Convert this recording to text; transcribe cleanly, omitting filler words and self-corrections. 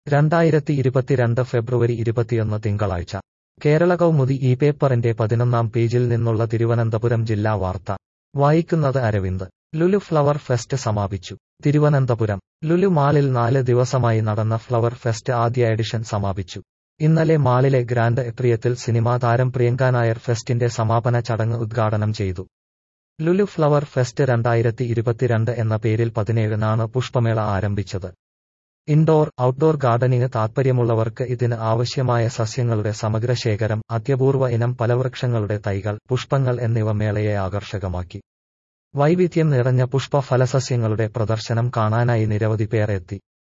2022 ഫെബ്രുവരി 21 തിങ്കളാഴ്ച കേരള കൗമുദി ഈ പേപ്പറിന്റെ 11-ാം പേജിൽ നിന്നുള്ള തിരുവനന്തപുരം ജില്ലാ വാർത്ത വായിക്കുന്നത് അരവിന്ദ്. ലുലു ഫ്ലവർ ഫെസ്റ്റ് സമാപിച്ചു. തിരുവനന്തപുരം ലുലു മാളിൽ 4 ദിവസമായി നടന്ന ഫ്ലവർ ഫെസ്റ്റ് ആദ്യ എഡിഷൻ സമാപിച്ചു. ഇന്നലെ മാളിലെ ഗ്രാൻഡ് എട്രിയത്തിൽ സിനിമാ താരം പ്രിയങ്ക നായർ ഫെസ്റ്റിന്റെ സമാപന ചടങ്ങ് ഉദ്ഘാടനം ചെയ്തു. ലുലു ഫ്ലവർ ഫെസ്റ്റ് 2022 എന്ന പേരിൽ 17-നാണ് പുഷ്പമേള ആരംഭിച്ചത്. ഇൻഡോർ, ഔട്ട്ഡോർ ഗാർഡനിങ് താൽപ്പര്യമുള്ളവർക്ക് ഇതിന് ആവശ്യമായ സസ്യങ്ങളുടെ സമഗ്ര ശേഖരം, അത്യപൂർവ ഇനം ഫലവൃക്ഷങ്ങളുടെ തൈകൾ, പുഷ്പങ്ങൾ എന്നിവ മേളയെ ആകർഷകമാക്കി. വൈവിധ്യം നിറഞ്ഞ പുഷ്പ ഫലസസ്യങ്ങളുടെ പ്രദർശനം കാണാനായി നിരവധി പേർ എത്തി.